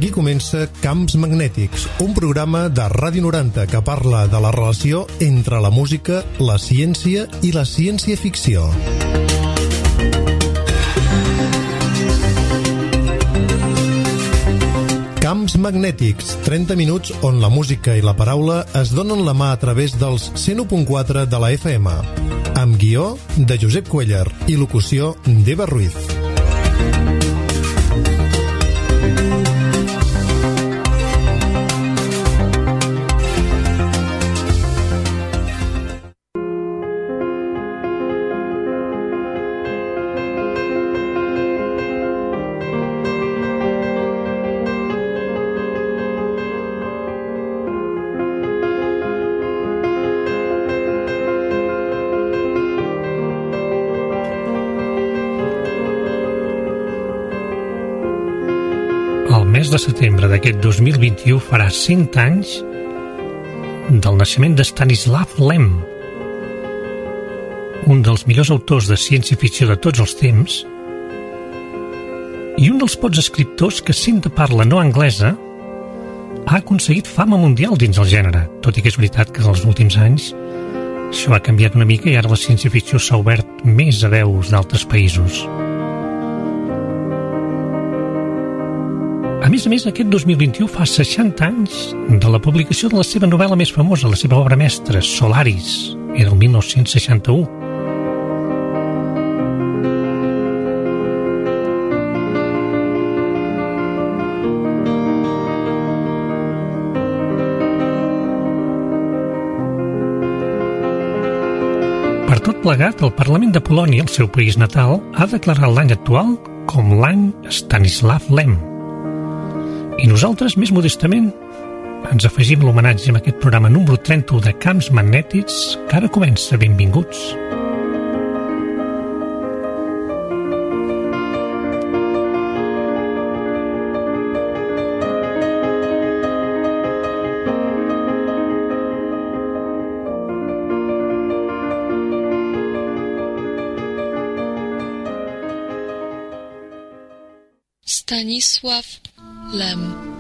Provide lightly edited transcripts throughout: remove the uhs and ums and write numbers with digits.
Aquí comença Camps Magnètics, un programa de Ràdio 90 que parla de la relació entre la música, la ciència i la ciència-ficció. Camps Magnètics, 30 minuts on la música i la paraula es donen la mà a través dels 101.4 de la FM. Amb guió de Josep Cuéllar i locució d'Eva Ruiz. El mes de setembre d'aquest 2021 farà 100 anys del naixement de Stanislav Lem, un dels millors autors de ciència-ficció de tots els temps i un dels pocs escriptors que, sent de parla no anglesa, ha aconseguit fama mundial dins el gènere, tot i que és veritat que en els últims anys això ha canviat una mica i ara la ciència-ficció s'ha obert més a veus d'altres països. A més, aquest 2021 fa 60 anys de la publicació de la seva novel·la més famosa, la seva obra mestra, Solaris, era el 1961. Per tot plegat, el Parlament de Polònia, el seu país natal, ha declarat l'any actual com l'any Stanislav Lem. I nosaltres, més modestament, ens afegim l'homenatge amb aquest programa número 31 de Camps Magnètics, que ara comença. Benvinguts. Stanislav Lem.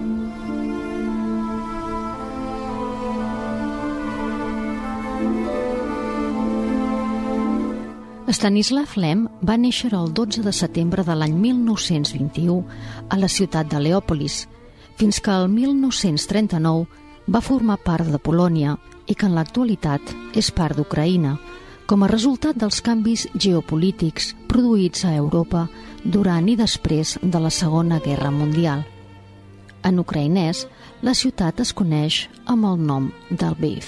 Stanislav Lem va néixer el 12 de setembre de l'any 1921 a la ciutat de Leòpolis, fins que el 1939 va formar part de Polònia i que en l'actualitat és part d'Ucraïna, com a resultat dels canvis geopolítics produïts a Europa durant i després de la Segona Guerra Mundial. En ucraïnès, la ciutat es coneix amb el nom de Lviv.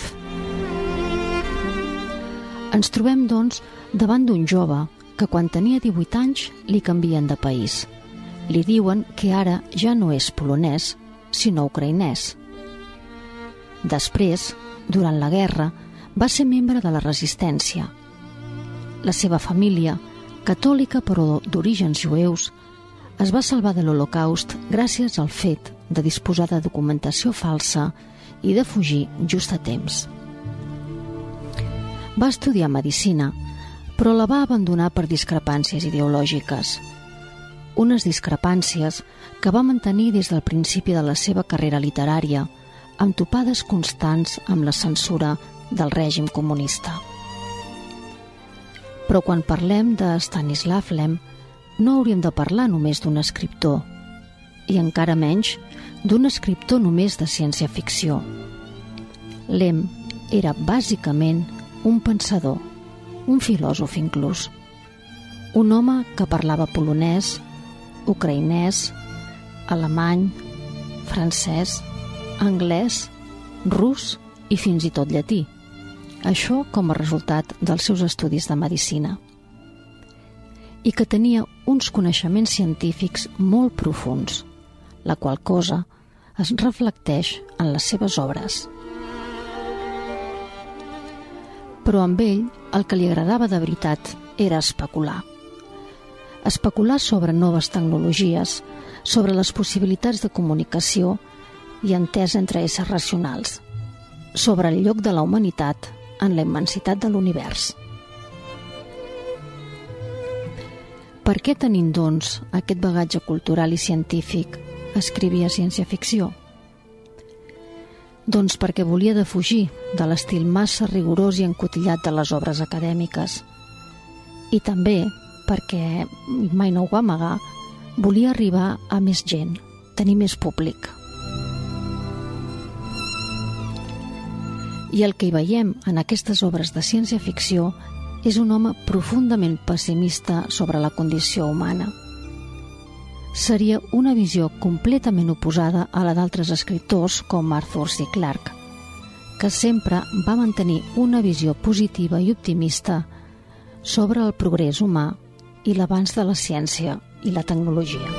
Ens trobem, doncs, davant d'un jove que quan tenia 18 anys li canvien de país. Li diuen que ara ja no és polonès, sinó ucraïnès. Després, durant la guerra, va ser membre de la resistència. La seva família, catòlica però d'orígens jueus, es va salvar de l'Holocaust gràcies al fet de disposar de documentació falsa i de fugir just a temps. Va estudiar medicina, però la va abandonar per discrepàncies ideològiques. Unes discrepàncies que va mantenir des del principi de la seva carrera literària, amb topades constants amb la censura del règim comunista. Però quan parlem de Stanislav Lem, no hauríem de parlar només d'un escriptor, i encara menys d'un escriptor només de ciència-ficció. Lem era bàsicament un pensador, un filòsof inclús, un home que parlava polonès, ucraïnès, alemany, francès, anglès, rus i fins i tot llatí. Això com a resultat dels seus estudis de medicina. I que tenia uns coneixements científics molt profunds, la qual cosa es reflecteix en les seves obres. Però amb ell el que li agradava de veritat era especular. Especular sobre noves tecnologies, sobre les possibilitats de comunicació i entesa entre éssers racionals, sobre el lloc de la humanitat en la immensitat de l'univers. Per què tenim, doncs, aquest bagatge cultural i científic, escrivia ciència-ficció? Doncs perquè volia defugir de l'estil massa rigorós i encotillat de les obres acadèmiques. I també perquè, mai no ho va amagar, volia arribar a més gent, tenir més públic. I el que hi veiem en aquestes obres de ciència-ficció és un home profundament pessimista sobre la condició humana. Seria una visió completament oposada a la d'altres escriptors com Arthur C. Clarke, que sempre va mantenir una visió positiva i optimista sobre el progrés humà i l'avanç de la ciència i la tecnologia.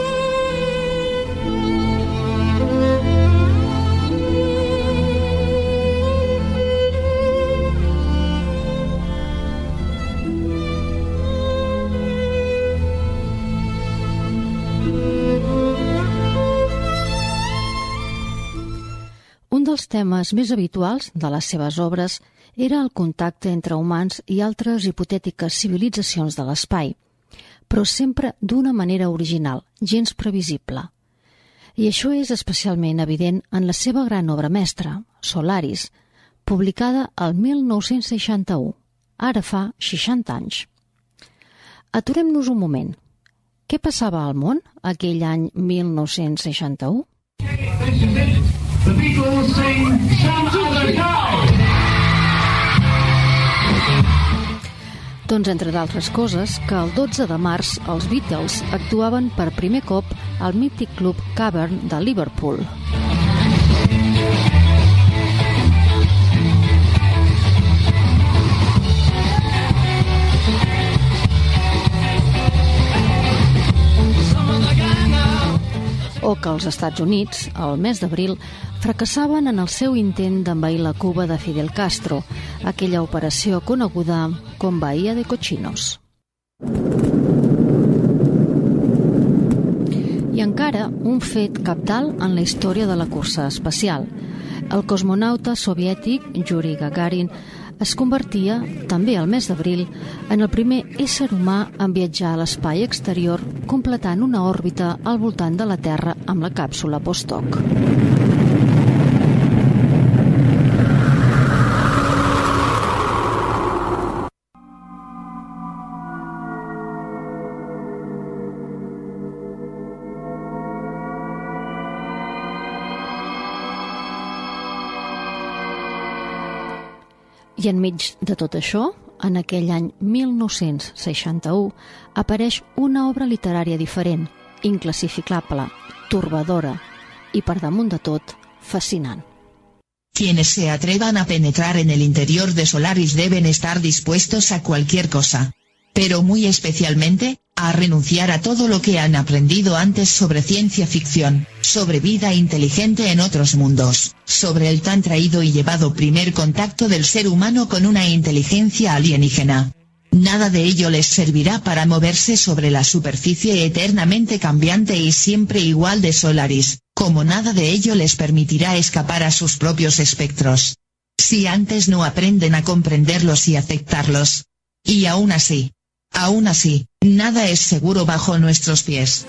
Un dels temes més habituals de les seves obres era el contacte entre humans i altres hipotètiques civilitzacions de l'espai, però sempre d'una manera original, gens previsible. I això és especialment evident en la seva gran obra mestra, Solaris, publicada el 1961, ara fa 60 anys. Aturem-nos un moment. Què passava al món aquell any 1961? The Beatles sing Some Other Guy. Doncs, entre d'altres coses, que el 12 de març els Beatles actuaven per primer cop al mític club Cavern de Liverpool. O que els Estats Units, al mes d'abril, fracassaven en el seu intent d'envair la Cuba de Fidel Castro, aquella operació coneguda com Bahía de Cochinos. I encara un fet cabdal en la història de la cursa espacial. El cosmonauta soviètic Yuri Gagarin es convertia, també al mes d'abril, en el primer ésser humà en viatjar a l'espai exterior, completant una òrbita al voltant de la Terra amb la càpsula Vostok. I enmig de tot això, en aquell any 1961, apareix una obra literària diferent, inclassificable, torbadora i, per damunt de tot, fascinant. Quienes se atrevan a penetrar en el interior de Solaris deben estar dispuestos a cualquier cosa, pero muy especialmente, a renunciar a todo lo que han aprendido antes sobre ciencia ficción, sobre vida inteligente en otros mundos, sobre el tan traído y llevado primer contacto del ser humano con una inteligencia alienígena. Nada de ello les servirá para moverse sobre la superficie eternamente cambiante y siempre igual de Solaris, como nada de ello les permitirá escapar a sus propios espectros. Si antes no aprenden a comprenderlos y aceptarlos. Y aún así, nada es seguro bajo nuestros pies.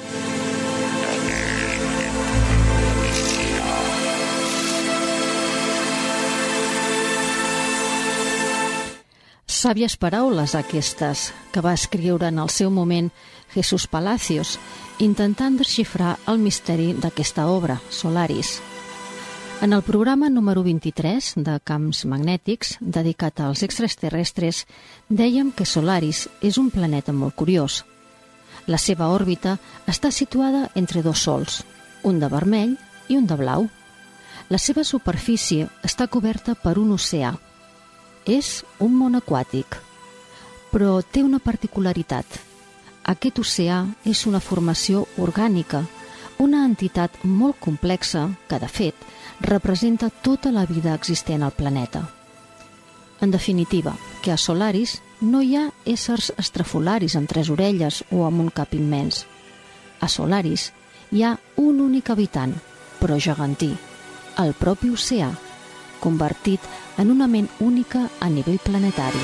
Sàvies paraules aquestes que va escriure en el seu moment Jesús Palacios, intentant desxifrar el misteri d'aquesta obra, Solaris. En el programa número 23 de Camps Magnètics, dedicat als extraterrestres, dèiem que Solaris és un planeta molt curiós. La seva òrbita està situada entre dos sols, un de vermell i un de blau. La seva superfície està coberta per un oceà. És un món aquàtic, però té una particularitat. Aquest oceà és una formació orgànica, una entitat molt complexa que, de fet, representa tota la vida existent al planeta. En definitiva, que a Solaris no hi ha éssers estrafolaris amb 3 orelles o amb un cap immens. A Solaris hi ha un únic habitant, però gegantí, el propi oceà, convertit en una ment única a nivell planetari.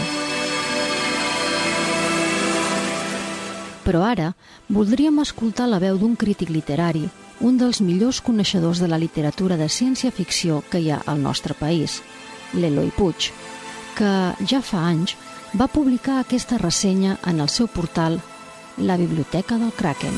Però ara voldríem escoltar la veu d'un crític literari un dels millors coneixedors de la literatura de ciència-ficció que hi ha al nostre país, l'Eloi Puig, que ja fa anys va publicar aquesta ressenya en el seu portal La Biblioteca del Kraken.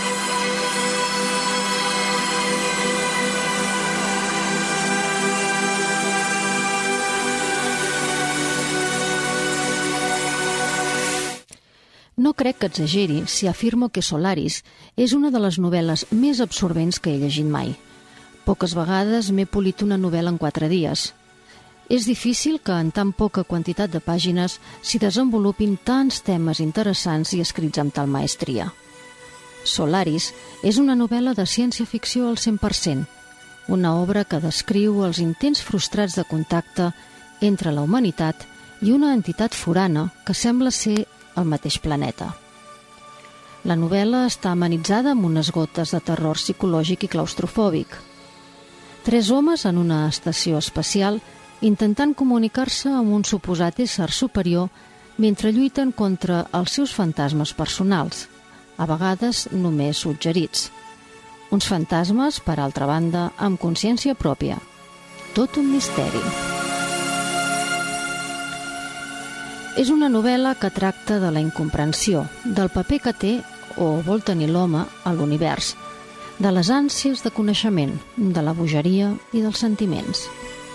No crec que exageri si afirmo que Solaris és una de les novel·les més absorbents que he llegit mai. Poques vegades m'he polit una novel·la en 4 dies. És difícil que en tan poca quantitat de pàgines s'hi desenvolupin tants temes interessants i escrits amb tal maestria. Solaris és una novel·la de ciència-ficció al 100%, una obra que descriu els intents frustrats de contacte entre la humanitat i una entitat forana que sembla ser al mateix planeta. La novel·la està amenitzada amb unes gotes de terror psicològic i claustrofòbic. 3 homes en una estació espacial intentant comunicar-se amb un suposat ésser superior mentre lluiten contra els seus fantasmes personals, a vegades només suggerits. Uns fantasmes, per altra banda, amb consciència pròpia. Tot un misteri. És una novel·la que tracta de la incomprensió, del paper que té o vol tenir l'home a l'univers, de les ànsies de coneixement, de la bogeria i dels sentiments.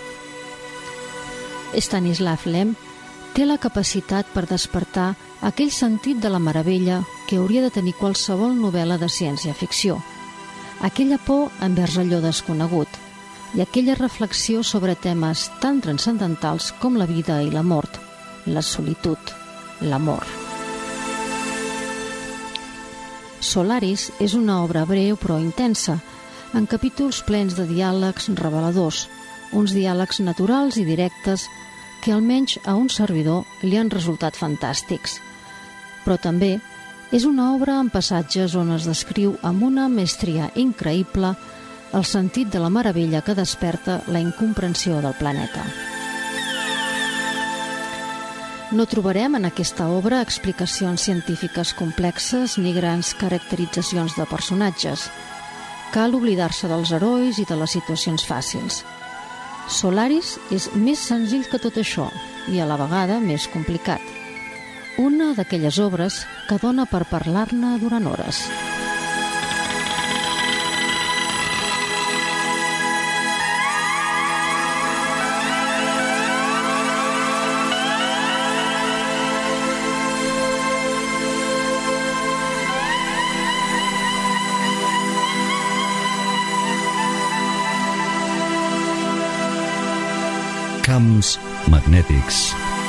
Stanislav Lem té la capacitat per despertar aquell sentit de la meravella que hauria de tenir qualsevol novel·la de ciència-ficció, aquella por envers allò desconegut i aquella reflexió sobre temes tan transcendentals com la vida i la mort, la solitud, l'amor. Solaris és una obra breu però intensa, en capítols plens de diàlegs reveladors, uns diàlegs naturals i directes que almenys a un servidor li han resultat fantàstics. Però també és una obra amb passatges on es descriu amb una mestria increïble el sentit de la meravella que desperta la incomprensió del planeta. No trobarem en aquesta obra explicacions científiques complexes ni grans caracteritzacions de personatges. Cal oblidar-se dels herois i de les situacions fàcils. Solaris és més senzill que tot això i a la vegada més complicat. Una d'aquelles obres que dona per parlar-ne durant hores. Camps magnètics.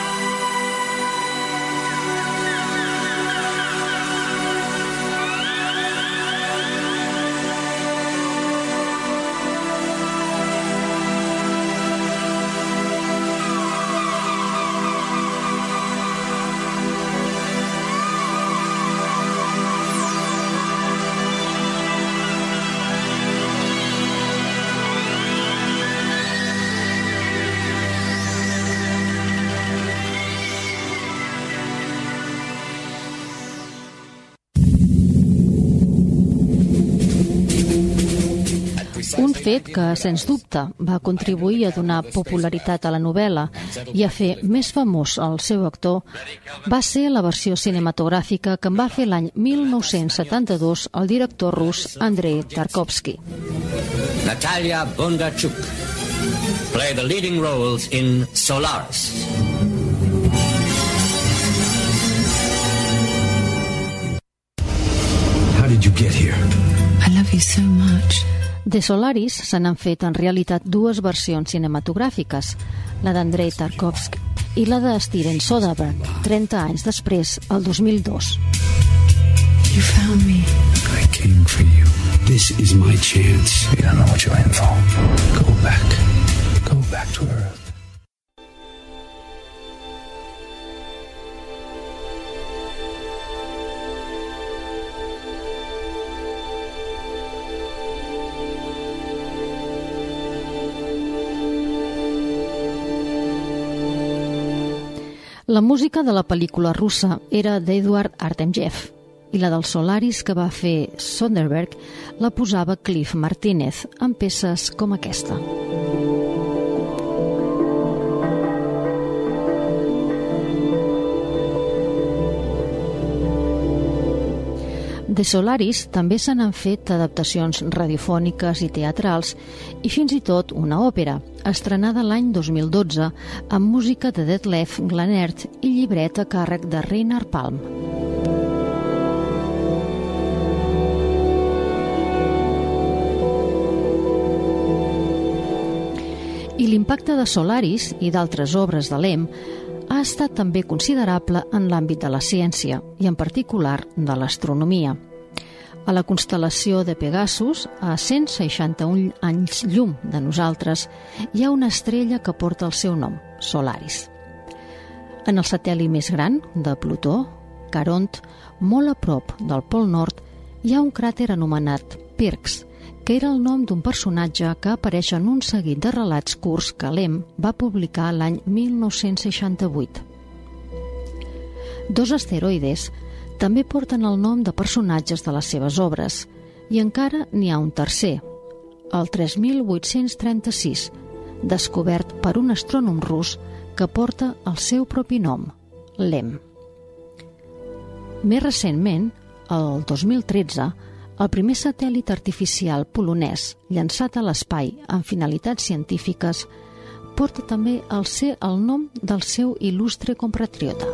Un fet que, sens dubte, va contribuir a donar popularitat a la novel·la i a fer més famós el seu actor va ser la versió cinematogràfica que en va fer l'any 1972 el director rus Andrei Tarkovsky. Natalia Bondarchuk played the leading roles in Solaris. How did you get here? I love you so much. De Solaris se n'han fet en realitat 2 versions cinematogràfiques, la d'Andrei Tarkovsky i la de Steven Soderbergh, 30 anys després, el 2002. You found me. I came for you. This is my chance. You don't know what you're in for. Go back. Go back to Earth. La música de la pel·lícula russa era d'Eduard Artemyev i la del Solaris que va fer Soderbergh la posava Cliff Martínez en peces com aquesta. De Solaris també se n'han fet adaptacions radiofòniques i teatrals i fins i tot una òpera, estrenada l'any 2012 amb música de Detlef Glanert i llibret a càrrec de Reinhard Palm. I l'impacte de Solaris i d'altres obres de Lem ha estat també considerable en l'àmbit de la ciència i en particular de l'astronomia. A la constel·lació de Pegasus, a 161 anys llum de nosaltres, hi ha una estrella que porta el seu nom, Solaris. En el satèl·lit més gran de Plutó, Caront, molt a prop del Pol Nord, hi ha un cràter anomenat Pirx, que era el nom d'un personatge que apareix en un seguit de relats curts que Lem va publicar l'any 1968. Dos asteroides també porten el nom de personatges de les seves obres, i encara n'hi ha un tercer, el 3836, descobert per un astrònom rus que porta el seu propi nom, Lem. Més recentment, el 2013, el primer satèl·lit artificial polonès llançat a l'espai amb finalitats científiques porta també el nom del seu il·lustre compatriota.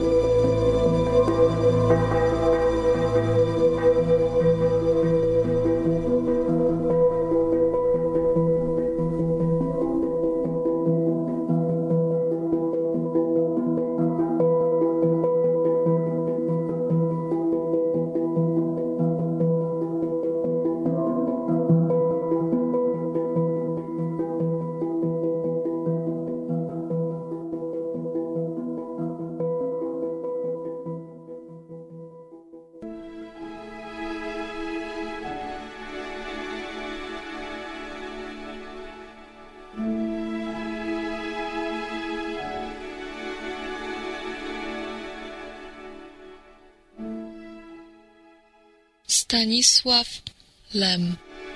Stanisław Lem.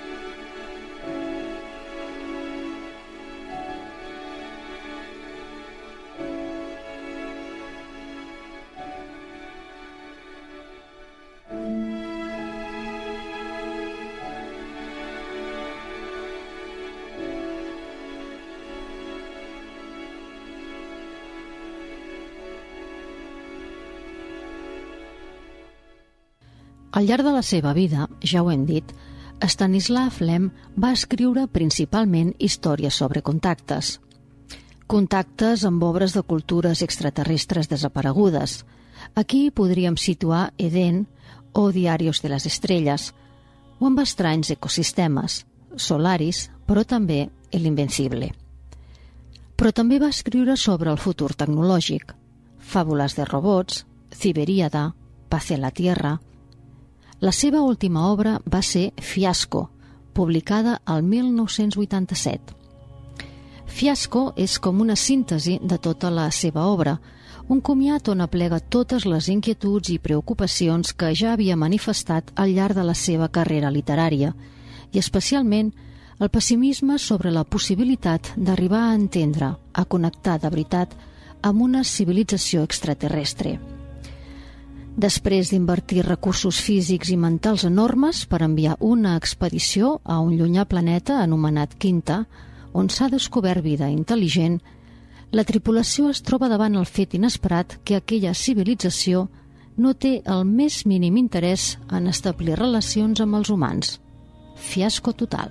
Al llarg de la seva vida, ja ho hem dit, Stanisław Lem va escriure principalment històries sobre contactes. Contactes amb obres de cultures extraterrestres desaparegudes. Aquí podríem situar Eden o Diarios de les Estrelles, o amb estranys ecosistemes, Solaris, però també El Invencible. Però també va escriure sobre el futur tecnològic, Fàbules de robots, Ciberíada, Paz en la Tierra. La seva última obra va ser Fiasco, publicada al 1987. Fiasco és com una síntesi de tota la seva obra, un comiat on aplega totes les inquietuds i preocupacions que ja havia manifestat al llarg de la seva carrera literària, i especialment el pessimisme sobre la possibilitat d'arribar a entendre, a connectar de veritat amb una civilització extraterrestre. Després d'invertir recursos físics i mentals enormes per enviar una expedició a un llunyà planeta anomenat Quinta, on s'ha descobert vida intel·ligent, la tripulació es troba davant el fet inesperat que aquella civilització no té el més mínim interès en establir relacions amb els humans. Fiasco total.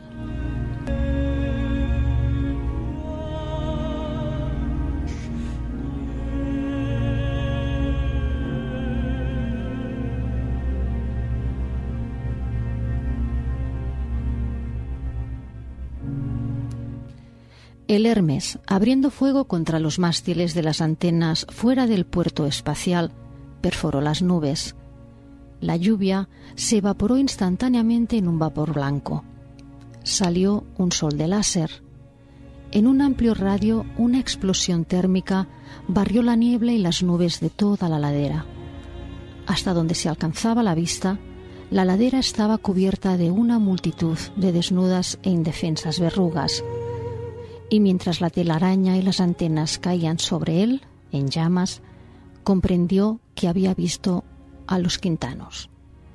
El Hermes, abriendo fuego contra los mástiles de las antenas fuera del puerto espacial, perforó las nubes. La lluvia se evaporó instantáneamente en un vapor blanco. Salió un sol de láser. En un amplio radio, una explosión térmica barrió la niebla y las nubes de toda la ladera. hasta donde se alcanzaba la vista, la ladera estaba cubierta de una multitud de desnudas e indefensas verrugas, y mientras la telaraña y las antenas caían sobre él, en llamas, comprendió que había visto a los Quintanos.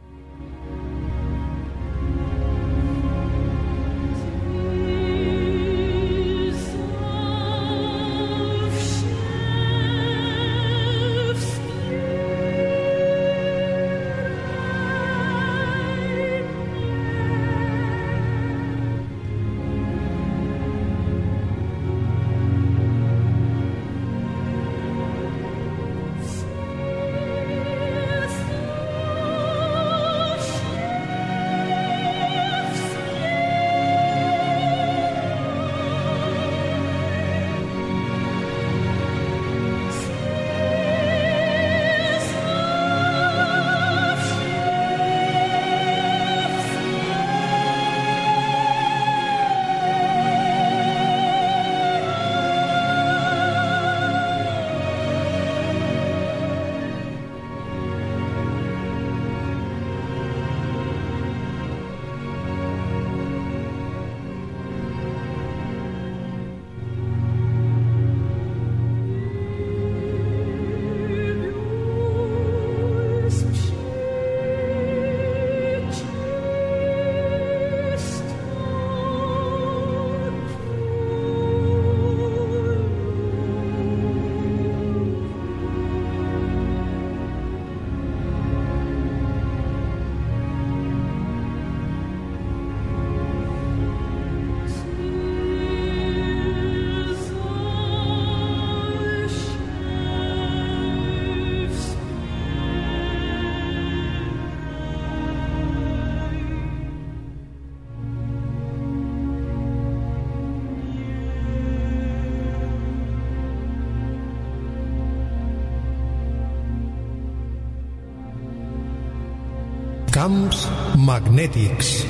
Camps magnètics.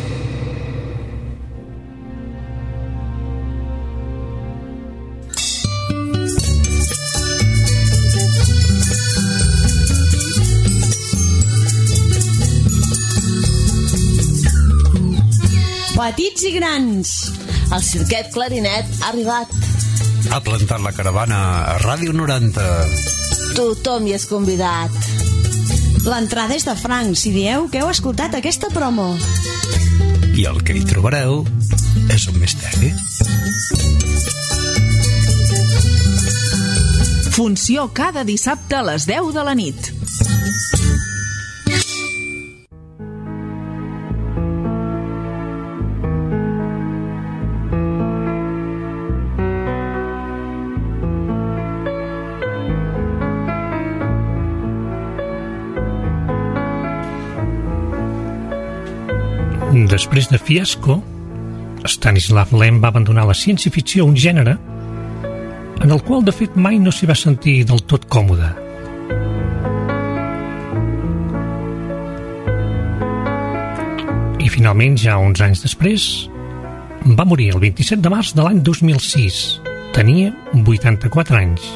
Petits i grans, el Cirquet Clarinet ha arribat. Ha plantat la caravana a Ràdio 90. Tothom hi és convidat. L'entrada és de franc si dieu que heu escoltat aquesta promo. I el que hi trobareu és un misteri. Funció cada dissabte a les 10 de la nit. Després de Fiasco, Stanislav Lem va abandonar la ciència-ficció, un gènere en el qual, de fet, mai no s'hi va sentir del tot còmode. I finalment, ja uns anys després, va morir el 27 de març de l'any 2006. Tenia 84 anys.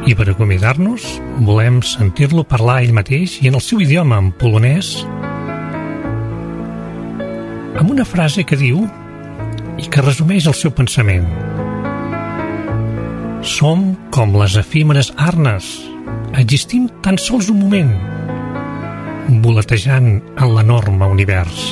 I per acomiadar-nos, volem sentir-lo parlar ell mateix i en el seu idioma, en polonès, amb una frase que diu i que resumeix el seu pensament. Som com les efímeres arnes, existim tan sols un moment, voletejant en l'enorme univers.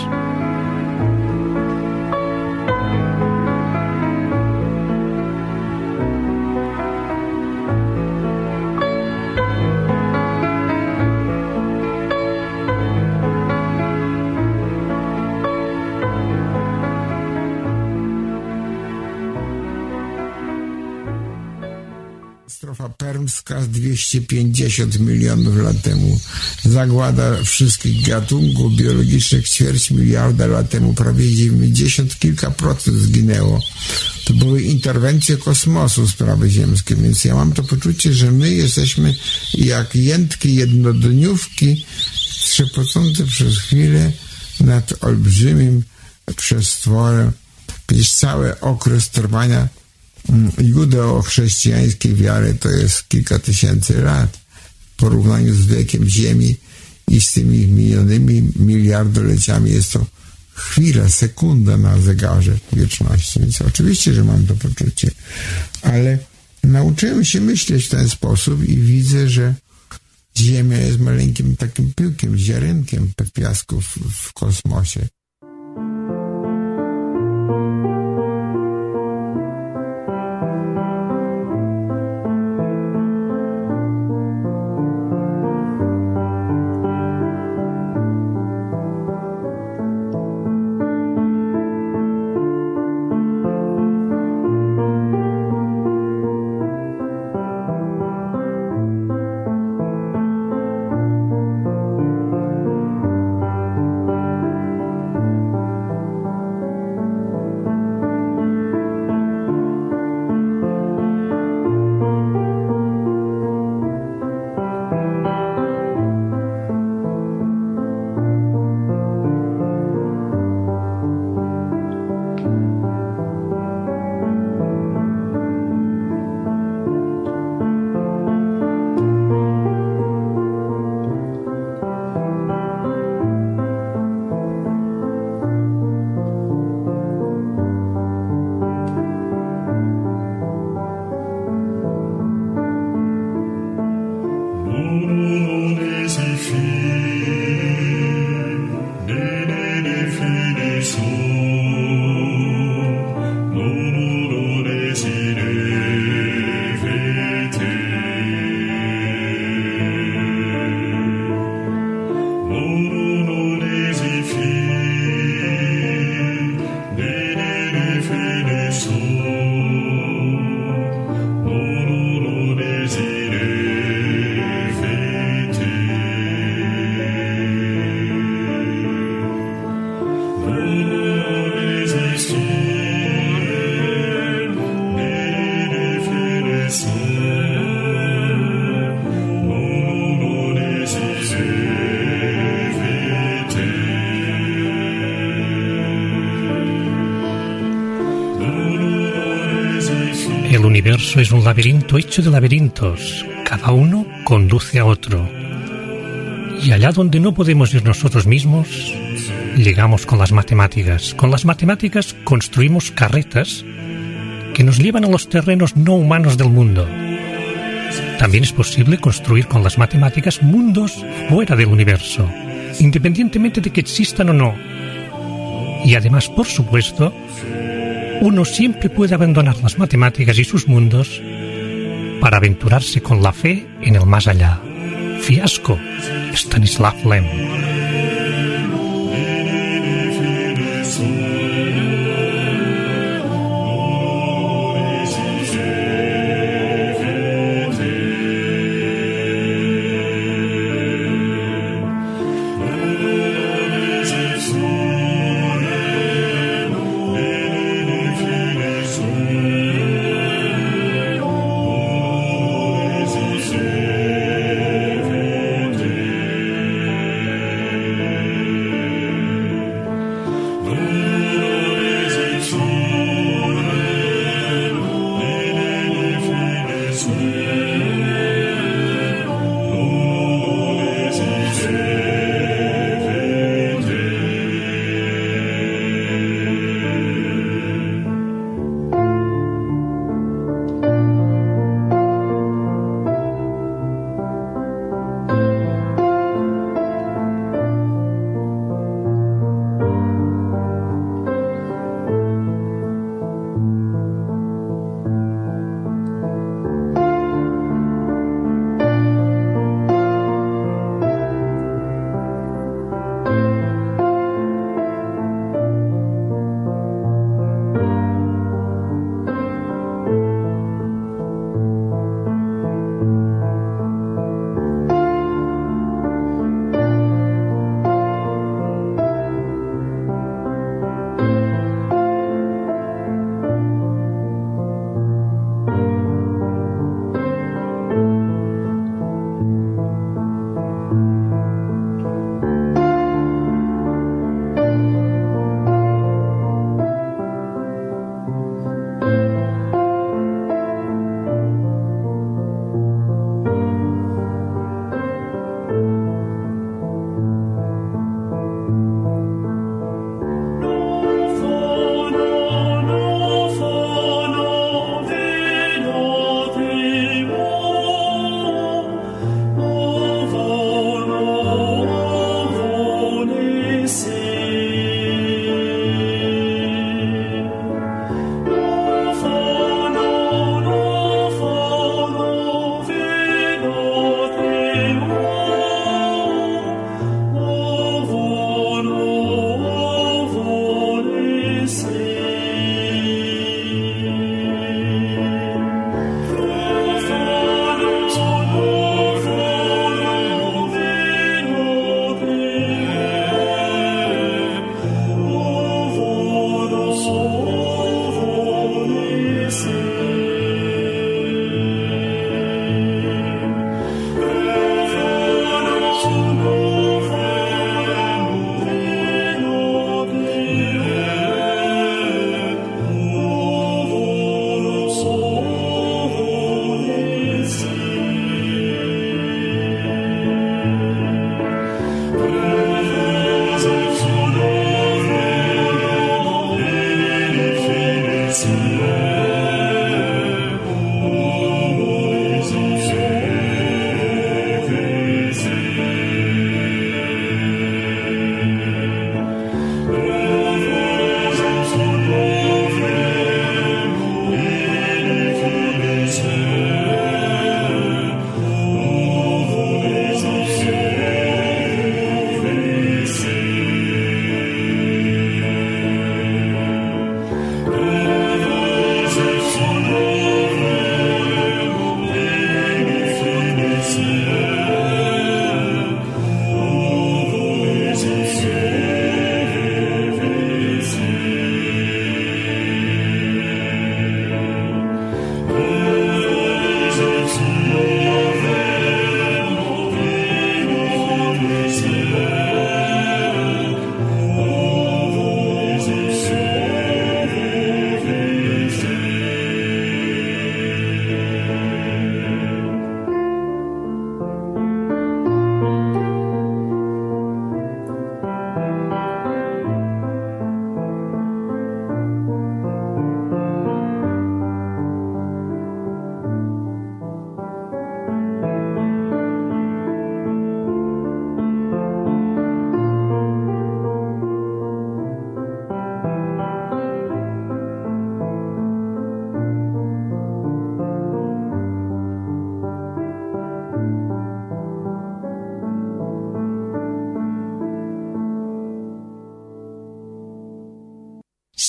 Katastrofa permska 250 milionów lat temu. Zagłada wszystkich gatunków biologicznych ćwierć miliarda lat temu. Prawie 90 kilka procent zginęło. To były interwencje kosmosu, sprawy ziemskie. Więc ja mam to poczucie, że my jesteśmy jak jętki jednodniówki trzepocące przez chwilę nad olbrzymim przestworem. Przecież cały okres trwania judeo-chrześcijańskiej wiary to jest kilka tysięcy lat w porównaniu z wiekiem Ziemi i z tymi minionymi miliardoleciami jest to chwila, sekunda na zegarze wieczności. Więc oczywiście, że mam to poczucie, ale nauczyłem się myśleć w ten sposób i widzę, że Ziemia jest maleńkim takim pyłkiem, ziarenkiem piasku w kosmosie. El universo es un laberinto hecho de laberintos, cada uno conduce a otro. Y allá donde no podemos ir nosotros mismos, llegamos con las matemáticas. Con las matemáticas construimos carretas que nos llevan a los terrenos no humanos del mundo. También es posible construir con las matemáticas mundos fuera del universo, independientemente de que existan o no. Y además, por supuesto, uno siempre puede abandonar las matemáticas y sus mundos para aventurarse con la fe en el más allá. Fiasco, Stanislav Lem.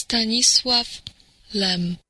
Stanisław Lem.